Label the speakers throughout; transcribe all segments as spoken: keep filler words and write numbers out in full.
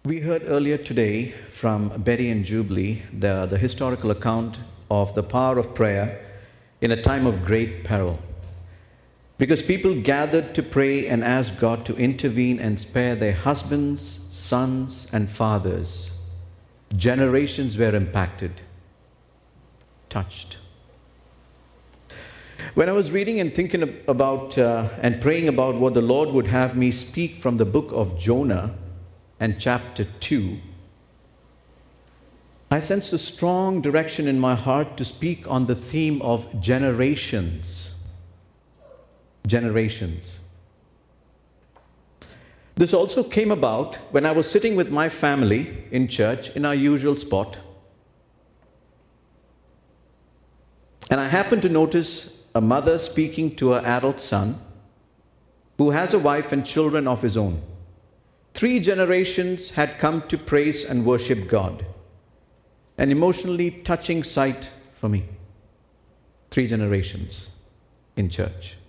Speaker 1: We heard earlier today from Betty and Jubilee the, the historical account of the power of prayer in a time of great peril. Because people gathered to pray and ask God to intervene and spare their husbands, sons, and fathers. Generations were impacted, touched. When I was reading and thinking about uh, and praying about what the Lord would have me speak from the book of Jonah and chapter two, I sensed a strong direction in my heart to speak on the theme of generations. Generations. This also came about when I was sitting with my family in church in our usual spot. And I happened to notice a mother speaking to her adult son who has a wife and children of his own. Three generations had come to praise and worship God. An emotionally touching sight for me. Three generations in church.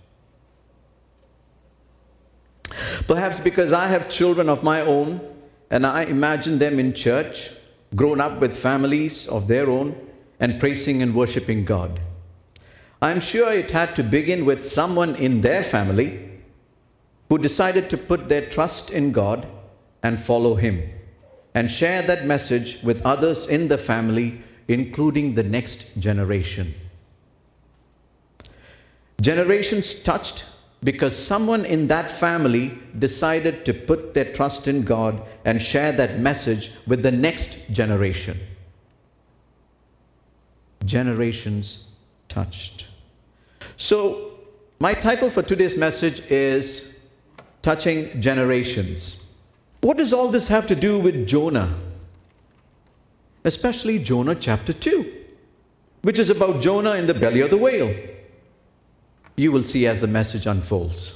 Speaker 1: Perhaps because I have children of my own and I imagine them in church, grown up with families of their own and praising and worshiping God. I'm sure it had to begin with someone in their family who decided to put their trust in God and follow Him and share that message with others in the family, including the next generation. Generations touched because someone in that family decided to put their trust in God and share that message with the next generation. Generations touched. So, my title for today's message is Touching Generations. What does all this have to do with Jonah? Especially Jonah chapter two, which is about Jonah in the belly of the whale. You will see as the message unfolds.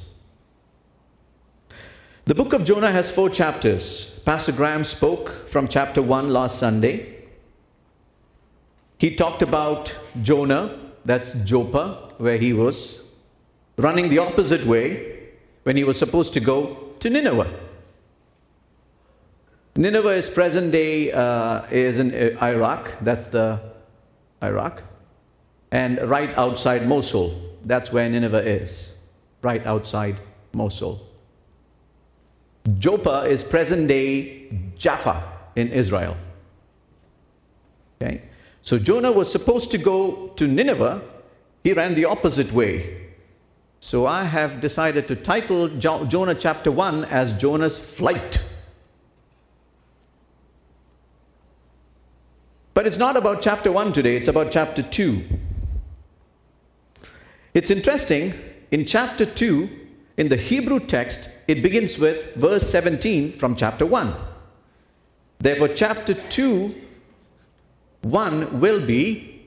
Speaker 1: The book of Jonah has four chapters. Pastor Graham spoke from chapter one last Sunday. He talked about Jonah, that's Joppa, where he was running the opposite way when he was supposed to go to Nineveh. Nineveh is present day, uh, is in Iraq, that's the Iraq, and right outside Mosul, that's where Nineveh is, right outside Mosul. Joppa is present day Jaffa in Israel. Okay, so Jonah was supposed to go to Nineveh, he ran the opposite way. So I have decided to title jo- Jonah chapter one as Jonah's flight. But it's not about chapter one today, it's about chapter two. It's interesting, in chapter two, in the Hebrew text, it begins with verse seventeen from chapter one. Therefore, chapter two, one will be,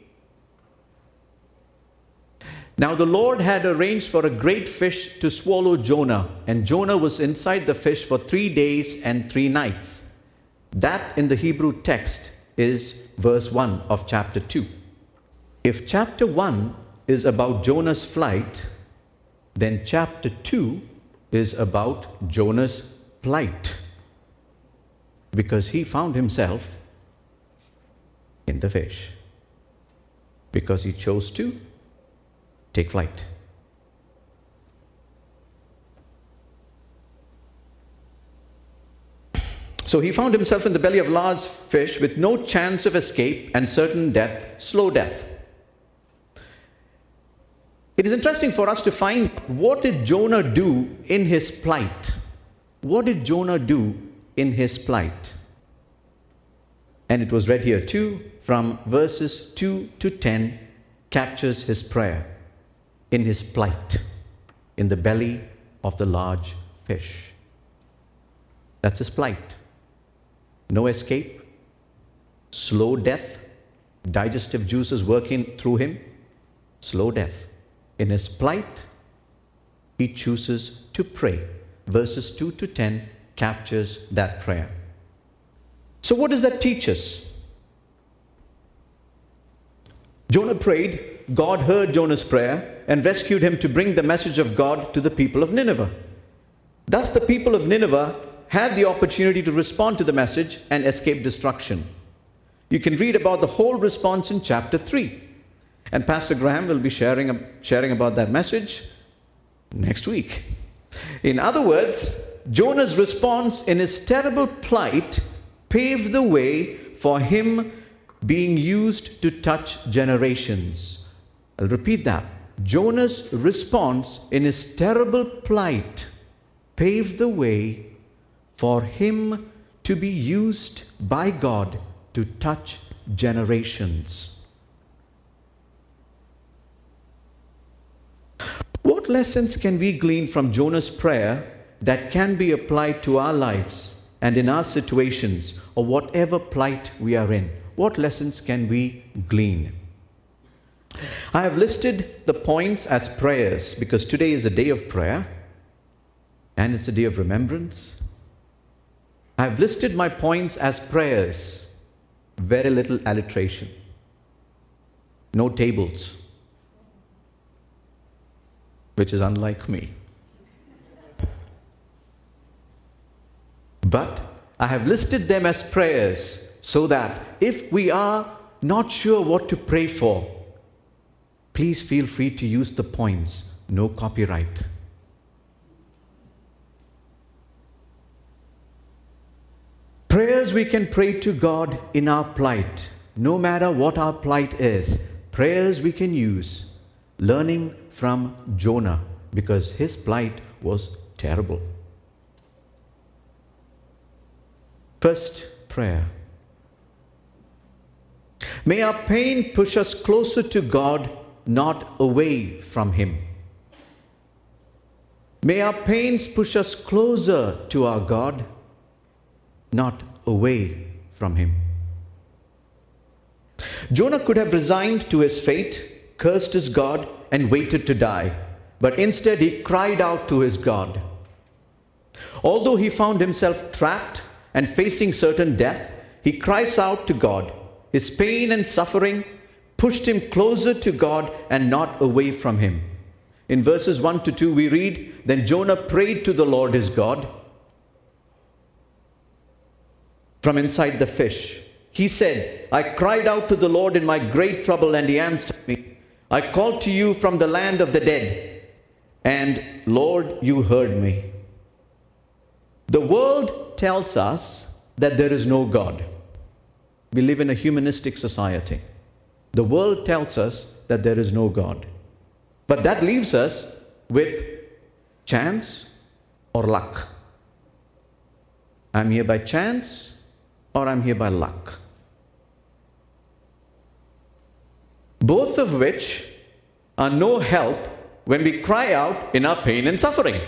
Speaker 1: now the Lord had arranged for a great fish to swallow Jonah, and Jonah was inside the fish for three days and three nights. That in the Hebrew text is verse one of chapter two. If chapter one is about Jonah's flight, then chapter two is about Jonah's plight. Because he found himself in the fish. Because he chose to take flight. So he found himself in the belly of large fish with no chance of escape and certain death, slow death. It is interesting for us to find what did Jonah do in his plight? What did Jonah do in his plight? And it was read here too, from verses two to ten, captures his prayer in his plight, in the belly of the large fish. That's his plight. No escape, slow death, digestive juices working through him, slow death. In his plight, he chooses to pray. Verses two to ten captures that prayer. So what does that teach us? Jonah prayed, God heard Jonah's prayer and rescued him to bring the message of God to the people of Nineveh. Thus the people of Nineveh had the opportunity to respond to the message and escape destruction. You can read about the whole response in chapter three. And Pastor Graham will be sharing, sharing about that message next week. In other words, Jonah's response in his terrible plight paved the way for him being used to touch generations. I'll repeat that. Jonah's response in his terrible plight paved the way for him to be used by God to touch generations. What lessons can we glean from Jonah's prayer that can be applied to our lives and in our situations or whatever plight we are in? What lessons can we glean? I have listed the points as prayers because today is a day of prayer and it's a day of remembrance. I have listed my points as prayers, very little alliteration, no tables, which is unlike me. But I have listed them as prayers so that if we are not sure what to pray for, please feel free to use the points. No copyright. Prayers we can pray to God in our plight, no matter what our plight is. Prayers we can use, learning from Jonah, because his plight was terrible. First prayer. May our pain push us closer to God, not away from Him. May our pains push us closer to our God, not away from Him. Jonah could have resigned to his fate, cursed his God, and waited to die. But instead he cried out to his God. Although he found himself trapped and facing certain death, he cries out to God. His pain and suffering pushed him closer to God and not away from Him. In verses one to two we read, Then Jonah prayed to the Lord his God from inside the fish. He said, I cried out to the Lord in my great trouble, and He answered me. I called to you from the land of the dead, and Lord, you heard me. The world tells us that there is no God. We live in a humanistic society. The world tells us that there is no God. But that leaves us with chance or luck. I'm here by chance or I'm here by luck. Both of which are no help when we cry out in our pain and suffering.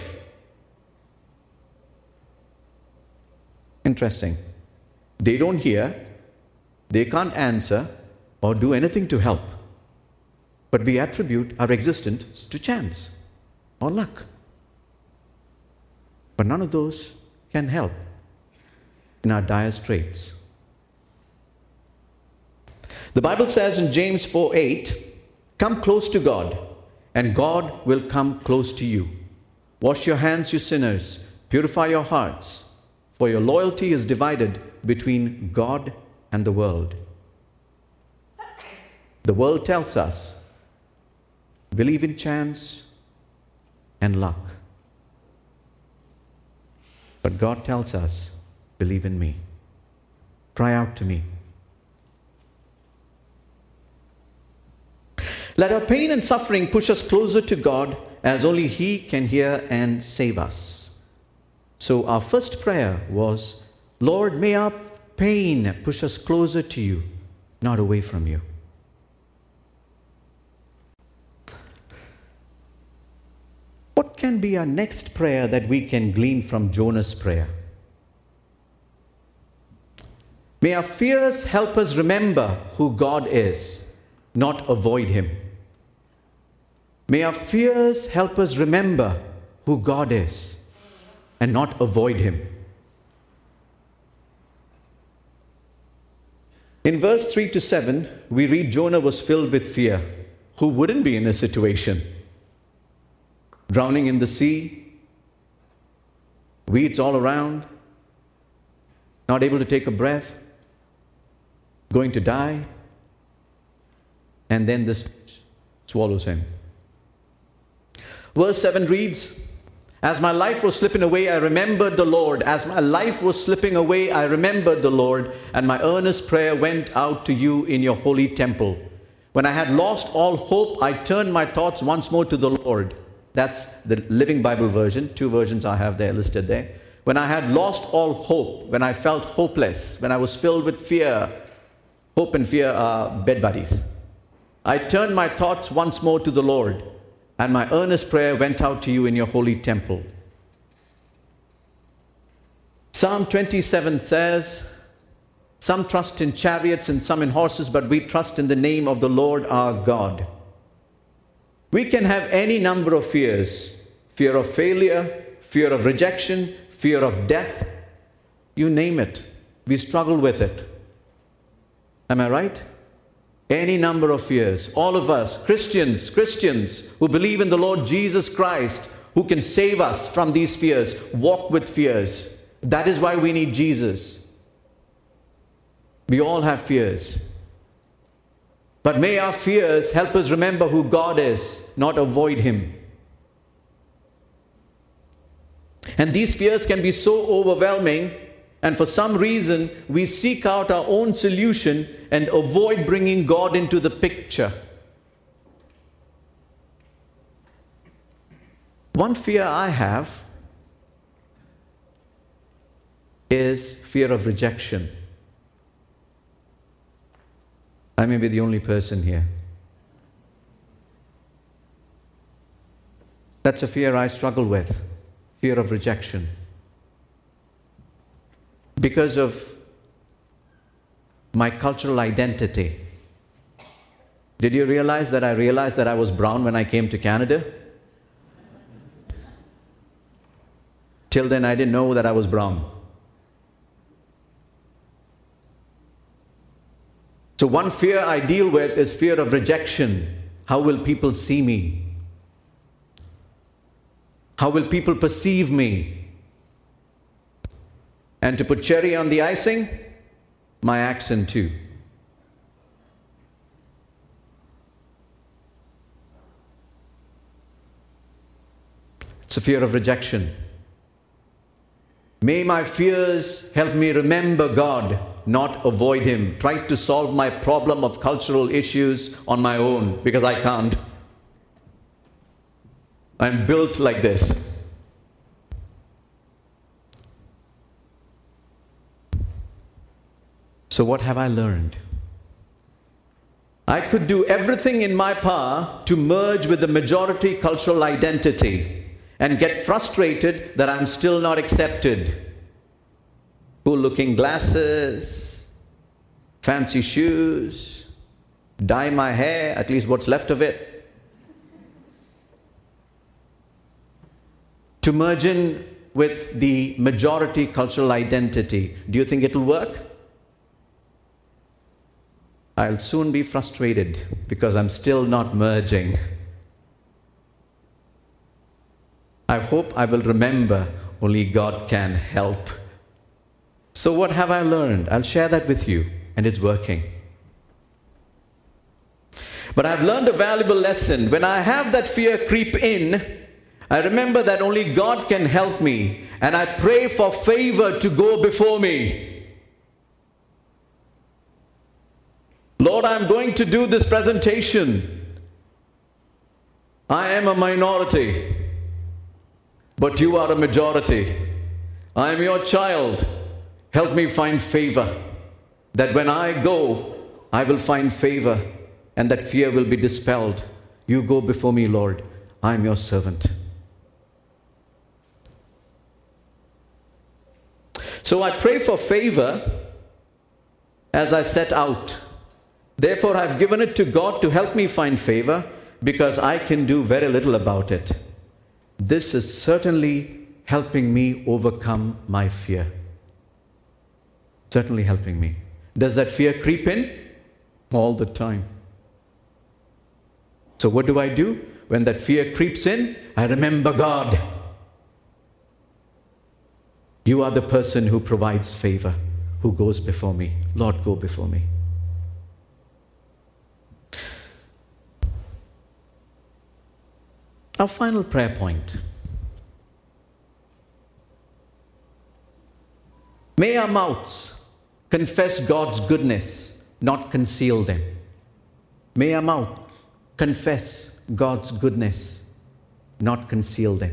Speaker 1: Interesting. They don't hear, they can't answer or do anything to help. But we attribute our existence to chance or luck. But none of those can help in our dire straits. The Bible says in James four eight, Come close to God, and God will come close to you. Wash your hands, you sinners. Purify your hearts, for your loyalty is divided between God and the world. The world tells us, believe in chance and luck. But God tells us, believe in me. Cry out to me. Let our pain and suffering push us closer to God, as only He can hear and save us. So our first prayer was, Lord, may our pain push us closer to you, not away from you. What can be our next prayer that we can glean from Jonah's prayer? May our fears help us remember who God is, not avoid Him. May our fears help us remember who God is and not avoid Him. In verse three to seven, we read Jonah was filled with fear. Who wouldn't be in a situation? Drowning in the sea, weeds all around, not able to take a breath, going to die, and then this swallows him. Verse seven reads, "As my life was slipping away, I remembered the Lord. As my life was slipping away, I remembered the Lord, and my earnest prayer went out to you in your holy temple. When I had lost all hope, I turned my thoughts once more to the Lord." That's the Living Bible version. Two versions I have there listed there. When I had lost all hope, when I felt hopeless, when I was filled with fear. Hope and fear are bed buddies. "I turned my thoughts once more to the Lord, and my earnest prayer went out to you in your holy temple." Psalm twenty-seven says, "Some trust in chariots and some in horses, but we trust in the name of the Lord our God." We can have any number of fears. Fear of failure, fear of rejection, fear of death. You name it. We struggle with it. Am I right? Any number of fears. All of us, Christians, Christians who believe in the Lord Jesus Christ, who can save us from these fears, walk with fears. That is why we need Jesus. We all have fears. But may our fears help us remember who God is, not avoid Him. And these fears can be so overwhelming, and for some reason we seek out our own solution and avoid bringing God into the picture. One fear I have is fear of rejection. I may be the only person here. That's a fear I struggle with, fear of rejection. Because of my cultural identity. Did you realize that I realized that I was brown when I came to Canada? Till then, I didn't know that I was brown. So one fear I deal with is fear of rejection. How will people see me? How will people perceive me? And to put cherry on the icing, my accent too. It's a fear of rejection. May my fears help me remember God, not avoid Him. Try to solve my problem of cultural issues on my own, because I can't. I'm built like this. So what have I learned? I could do everything in my power to merge with the majority cultural identity and get frustrated that I'm still not accepted. Cool-looking glasses, fancy shoes, dye my hair, at least what's left of it. To merge in with the majority cultural identity. Do you think it'll work? I'll soon be frustrated because I'm still not merging. I hope I will remember only God can help. So what have I learned? I'll share that with you, and it's working. But I've learned a valuable lesson. When I have that fear creep in, I remember that only God can help me, and I pray for favor to go before me. Lord, I'm going to do this presentation. I am a minority, but you are a majority. I am your child. Help me find favor, that when I go, I will find favor, and that fear will be dispelled. You go before me, Lord. I am your servant. So I pray for favor as I set out. Therefore, I've given it to God to help me find favor, because I can do very little about it. This is certainly helping me overcome my fear. Certainly helping me. Does that fear creep in? All the time. So what do I do? When that fear creeps in, I remember God. You are the person who provides favor. who goes before me. Lord, go before me. Our final prayer point. May our mouths confess God's goodness, not conceal them. May our mouths confess God's goodness, not conceal them.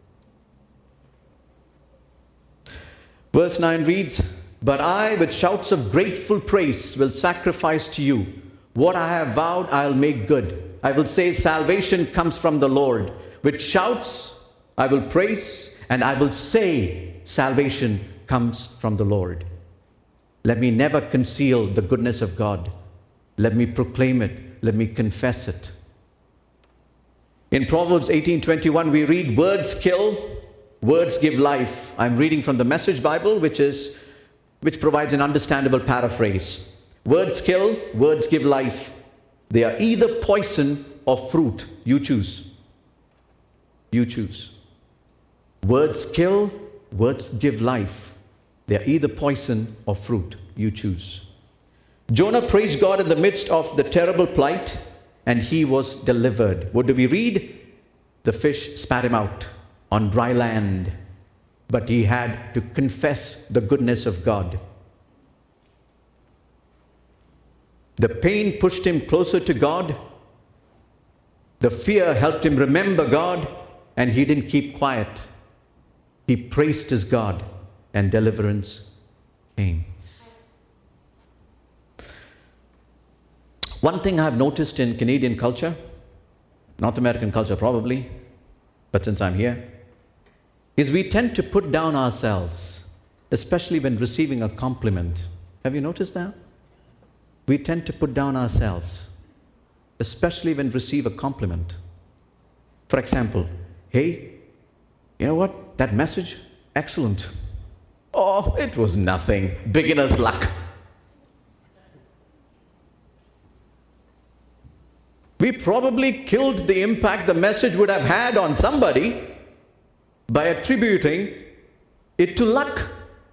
Speaker 1: Verse nine reads, "But I, with shouts of grateful praise, will sacrifice to you. What I have vowed, I'll make good. I will say, salvation comes from the Lord. With shouts, I will praise, and I will say, salvation comes from the Lord." Let me never conceal the goodness of God. Let me proclaim it. Let me confess it. In Proverbs eighteen twenty-one, we read, "Words kill, words give life." I'm reading from the Message Bible, which is which provides an understandable paraphrase. Words kill, words give life. They are either poison or fruit. You choose. You choose. Words kill, words give life. They are either poison or fruit. You choose. Jonah praised God in the midst of the terrible plight, and he was delivered. What do we read? The fish spat him out on dry land, but he had to confess the goodness of God. The pain pushed him closer to God. The fear helped him remember God, and he didn't keep quiet. He praised his God, and deliverance came. One thing I've noticed in Canadian culture, North American culture probably, but since I'm here, is we tend to put down ourselves, especially when receiving a compliment. Have you noticed that? We tend to put down ourselves, especially when we receive a compliment. For example, "Hey, you know what? That message, excellent." "Oh, it was nothing. Beginner's luck." We probably killed the impact the message would have had on somebody by attributing it to luck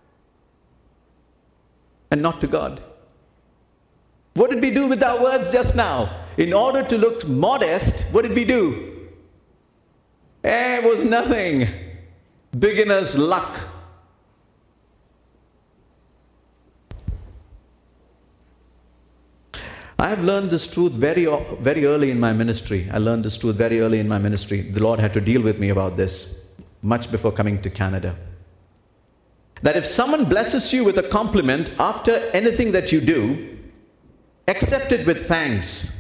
Speaker 1: and not to God. What did we do with our words just now? In order to look modest, what did we do? Eh, it was nothing. Beginner's luck. I have learned this truth very, very early in my ministry. I learned this truth very early in my ministry. The Lord had to deal with me about this much before coming to Canada. That if someone blesses you with a compliment after anything that you do, accept it with thanks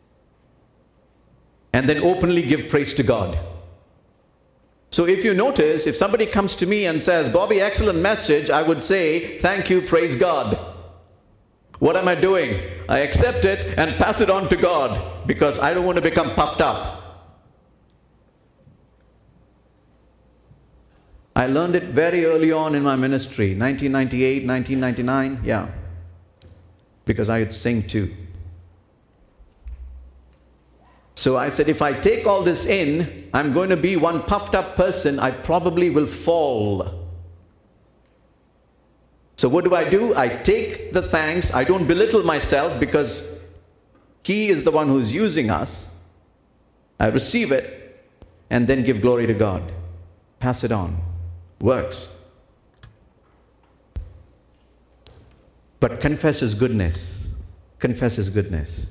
Speaker 1: and then openly give praise to God. So if you notice, if somebody comes to me and says, "Bobby, excellent message," I would say, "Thank you, praise God." What am I doing? I accept it and pass it on to God because I don't want to become puffed up. I learned it very early on in my ministry, nineteen ninety-eight, nineteen ninety-nine, yeah, because I would sing too. So I said, if I take all this in, I'm going to be one puffed up person. I probably will fall. So what do I do? I take the thanks. I don't belittle myself because He is the one who's using us. I receive it and then give glory to God. Pass it on. Works. But confess His goodness. Confess His goodness.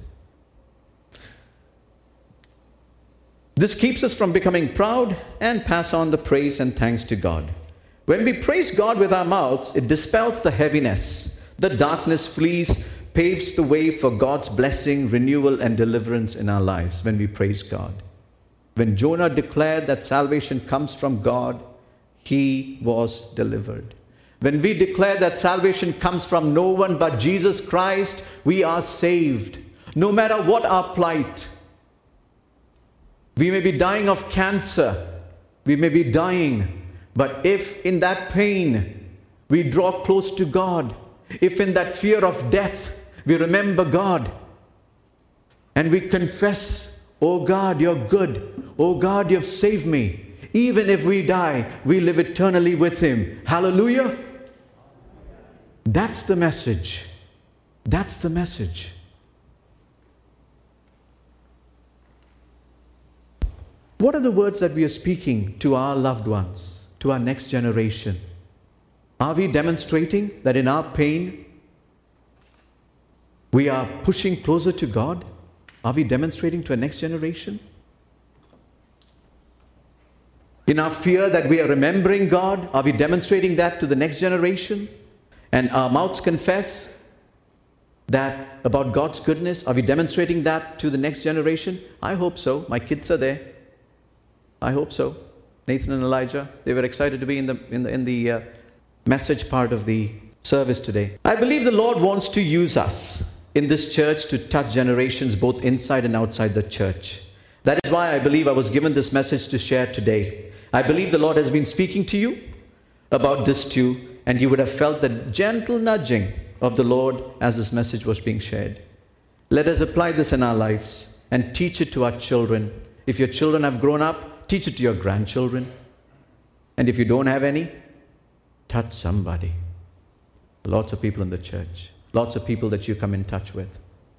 Speaker 1: This keeps us from becoming proud and pass on the praise and thanks to God. When we praise God with our mouths, it dispels the heaviness. The darkness flees, paves the way for God's blessing, renewal, and deliverance in our lives when we praise God. When Jonah declared that salvation comes from God, he was delivered. When we declare that salvation comes from no one but Jesus Christ, we are saved. No matter what our plight. We may be dying of cancer. We may be dying. But if in that pain we draw close to God, if in that fear of death we remember God and we confess, "Oh God, you're good. Oh God, you've saved me." Even if we die, we live eternally with Him. Hallelujah. That's the message. That's the message. What are the words that we are speaking to our loved ones, to our next generation? Are we demonstrating that in our pain, we are pushing closer to God? Are we demonstrating to our next generation? In our fear that we are remembering God, are we demonstrating that to the next generation? And our mouths confess that about God's goodness, are we demonstrating that to the next generation? I hope so. My kids are there. I hope so. Nathan and Elijah, they were excited to be in the in the in the uh, message part of the service today. I believe the Lord wants to use us in this church to touch generations both inside and outside the church. That is why I believe I was given this message to share today. I believe the Lord has been speaking to you about this too, and you would have felt the gentle nudging of the Lord as this message was being shared. Let us apply this in our lives and teach it to our children. If your children have grown up, teach it to your grandchildren. And if you don't have any, touch somebody. Lots of people in the church. Lots of people that you come in touch with.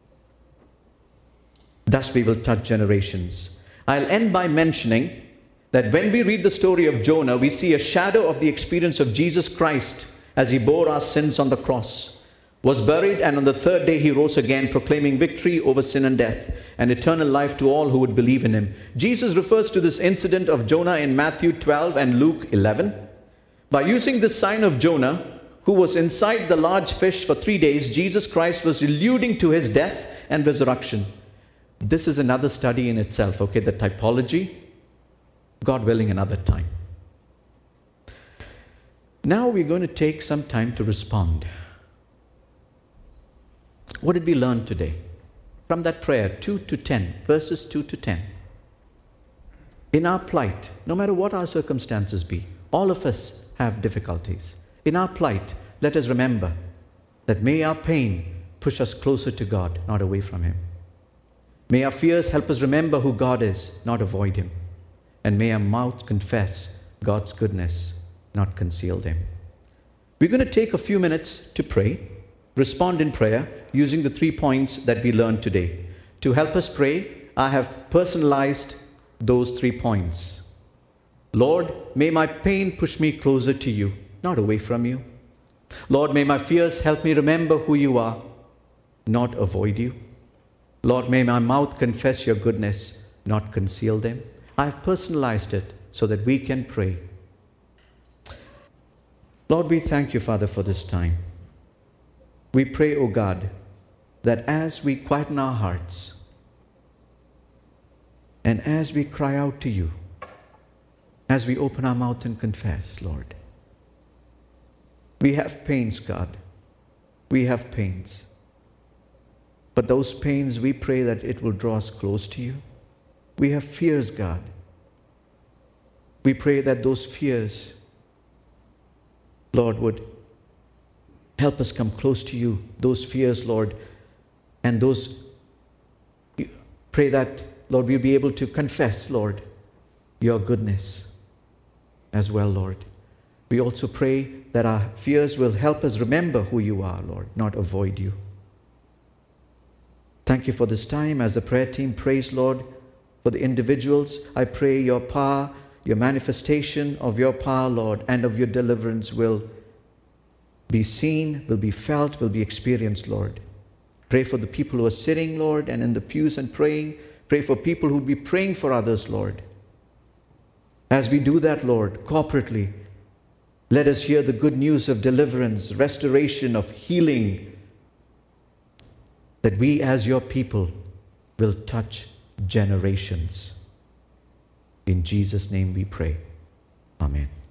Speaker 1: Thus we will touch generations. I'll end by mentioning that when we read the story of Jonah, we see a shadow of the experience of Jesus Christ as he bore our sins on the cross, was buried, and on the third day he rose again, proclaiming victory over sin and death and eternal life to all who would believe in him. Jesus refers to this incident of Jonah in Matthew twelve and Luke eleven. By using the sign of Jonah, who was inside the large fish for three days, Jesus Christ was alluding to his death and resurrection. This is another study in itself, okay, the typology. God willing, another time. Now we're going to take some time to respond. What did we learn today? From that prayer, two to ten, verses two to ten. In our plight, no matter what our circumstances be, all of us have difficulties. In our plight, let us remember that may our pain push us closer to God, not away from him. May our fears help us remember who God is, not avoid him. And may our mouth confess God's goodness, not conceal them. We're going to take a few minutes to pray, respond in prayer, using the three points that we learned today. To help us pray, I have personalized those three points. Lord, may my pain push me closer to you, not away from you. Lord, may my fears help me remember who you are, not avoid you. Lord, may my mouth confess your goodness, not conceal them. I have personalized it so that we can pray. Lord, we thank you, Father, for this time. We pray, O God, that as we quieten our hearts and as we cry out to you, as we open our mouth and confess, Lord, we have pains, God. We have pains. But those pains, we pray that it will draw us close to you. We have fears, God. We pray that those fears, Lord, would help us come close to you. Those fears, Lord, and those, pray that, Lord, we'll be able to confess, Lord, your goodness as well, Lord. We also pray that our fears will help us remember who you are, Lord, not avoid you. Thank you for this time as the prayer team prays, Lord, for the individuals. I pray your power, your manifestation of your power, Lord, and of your deliverance will be seen, will be felt, will be experienced, Lord. Pray for the people who are sitting, Lord, and in the pews and praying. Pray for people who will be praying for others, Lord. As we do that, Lord, corporately, let us hear the good news of deliverance, restoration, of healing, that we as your people will touch generations. In Jesus' name we pray. Amen.